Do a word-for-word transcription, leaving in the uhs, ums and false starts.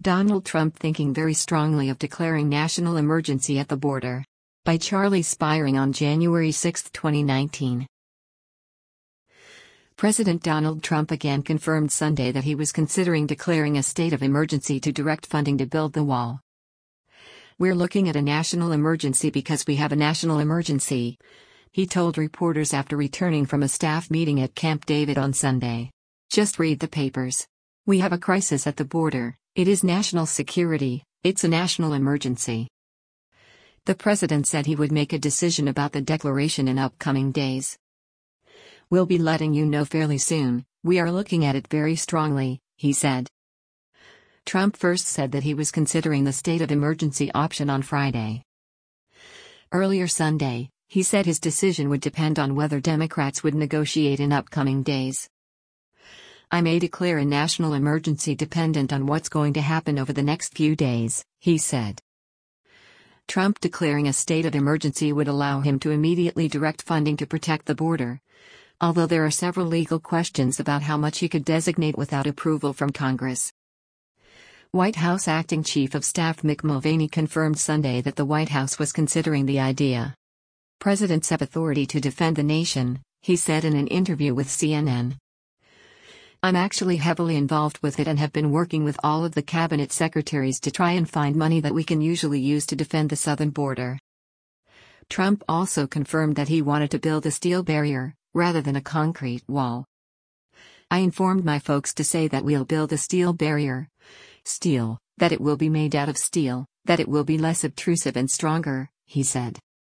Donald Trump thinking very strongly of declaring national emergency at the border. By Charlie Spiring on January sixth, twenty nineteen. President Donald Trump again confirmed Sunday that he was considering declaring a state of emergency to direct funding to build the wall. "We're looking at a national emergency because we have a national emergency," he told reporters after returning from a staff meeting at Camp David on Sunday. "Just read the papers. We have a crisis at the border. It is national security, it's a national emergency." The president said he would make a decision about the declaration in upcoming days. "We'll be letting you know fairly soon. We are looking at it very strongly," he said. Trump first said that he was considering the state of emergency option on Friday. Earlier Sunday, he said his decision would depend on whether Democrats would negotiate in upcoming days. "I may declare a national emergency dependent on what's going to happen over the next few days," he said. Trump declaring a state of emergency would allow him to immediately direct funding to protect the border, although there are several legal questions about how much he could designate without approval from Congress. White House Acting Chief of Staff Mick Mulvaney confirmed Sunday that the White House was considering the idea. "Presidents have authority to defend the nation," he said in an interview with C N N. "I'm actually heavily involved with it and have been working with all of the cabinet secretaries to try and find money that we can usually use to defend the southern border." Trump also confirmed that he wanted to build a steel barrier, rather than a concrete wall. "I informed my folks to say that we'll build a steel barrier. Steel, that it will be made out of steel, that it will be less obtrusive and stronger," he said.